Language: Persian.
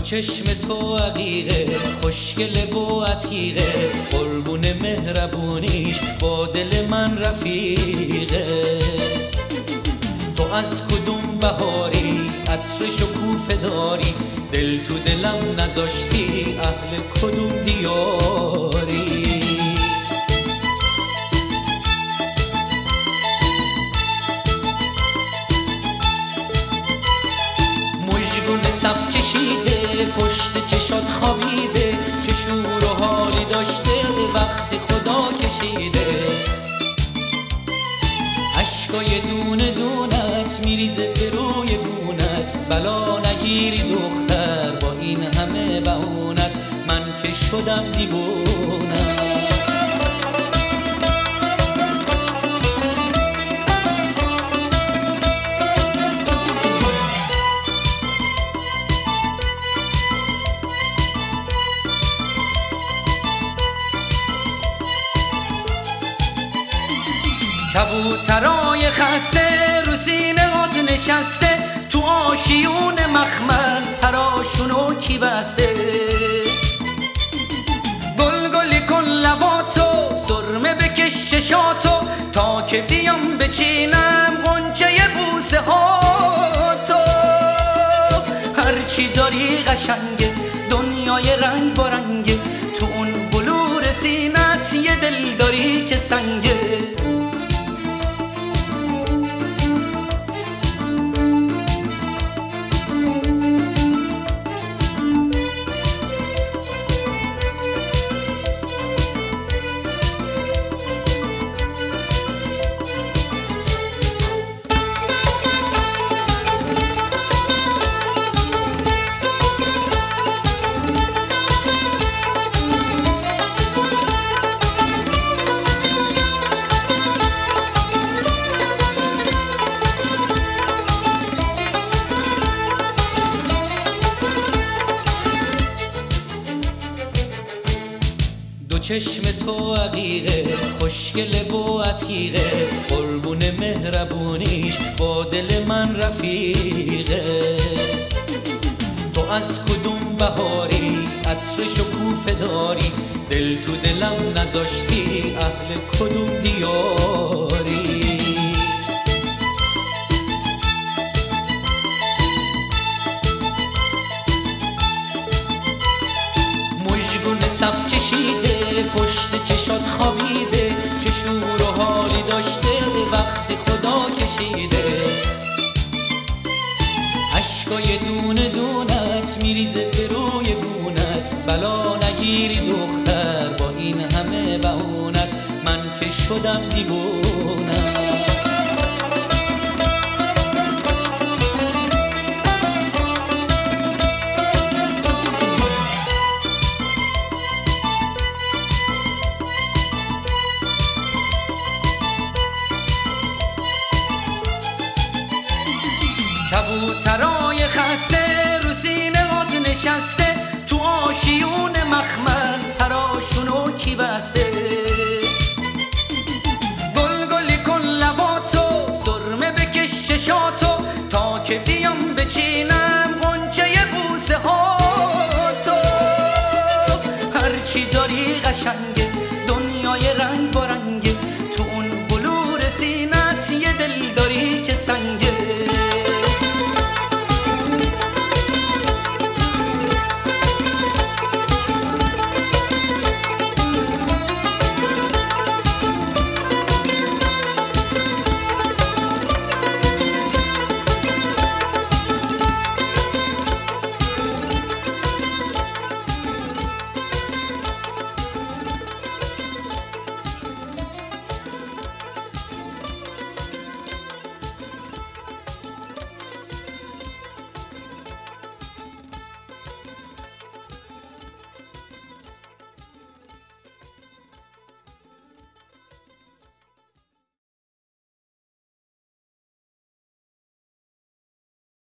چشم تو عقیقه، خوشگل و عتیقه، قربون مهربونیش با دل من رفیقه. تو از کدوم بهاری عطر شکوفه داری، دل تو دلم نذاشتی اهل کدوم دیاری. مژگون صف کشیده پشت چشات خوابیده، چه شور و حالی داشته وقتی خدا کشیده. اشکای دونه دونت میریزه به روی گونت، بلا نگیری دختر با این همه بهونت، من که شدم دیوونت. کبوترای خسته رو سینه هات نشسته، تو آشیون مخمل پراشونو کی بسته. گل کن لباتو، سرمه بکش چشاتو، تا که بیام بچینم غنچه بوسه هاتو. هرچی داری قشنگه، دنیای رنگ با رنگه، تو اون بلور سینت یه دل داری که سنگه. چشم تو عقیقه، خوشگل و عتیقه، قربون مهربونیش با دل من رفیقه. تو از کدوم بهاری عطر شکوفه داری، دل تو دلم نذاشتی اهل کدوم دیاری. مژگون صف کشیده پشت چشات خوابیده، چه شور و حالی داشته وقتی خدا کشیده. اشکای دونه دونت میریزه به روی گونت، بلا نگیری دختر با این همه بهونت، من که شدم دیوونت.